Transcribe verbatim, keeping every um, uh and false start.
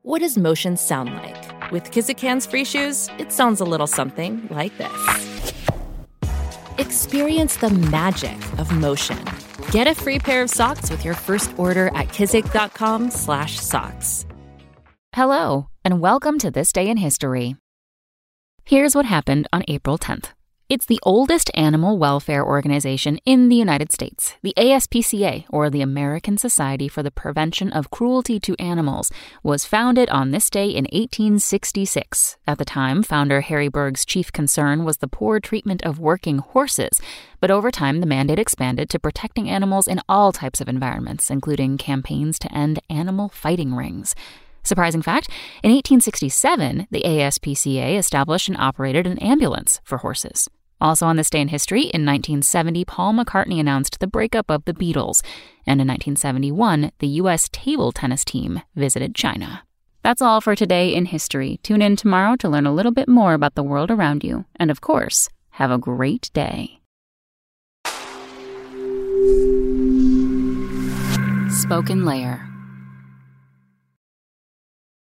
What does motion sound like? With Kizik hands-free shoes, it sounds a little something like this. Experience the magic of motion. Get a free pair of socks with your first order at kizik.com slash socks. Hello, and welcome to This Day in History. Here's what happened on April tenth. It's the oldest animal welfare organization in the United States. The A S P C A, or the American Society for the Prevention of Cruelty to Animals, was founded on this day in eighteen sixty-six. At the time, founder Harry Berg's chief concern was the poor treatment of working horses. But over time, the mandate expanded to protecting animals in all types of environments, including campaigns to end animal fighting rings. Surprising fact, in eighteen sixty-seven, the A S P C A established and operated an ambulance for horses. Also on this day in history, in nineteen seventy, Paul McCartney announced the breakup of the Beatles. And in nineteen seventy-one, the U S table tennis team visited China. That's all for today in history. Tune in tomorrow to learn a little bit more about the world around you. And of course, have a great day. Spoken Layer.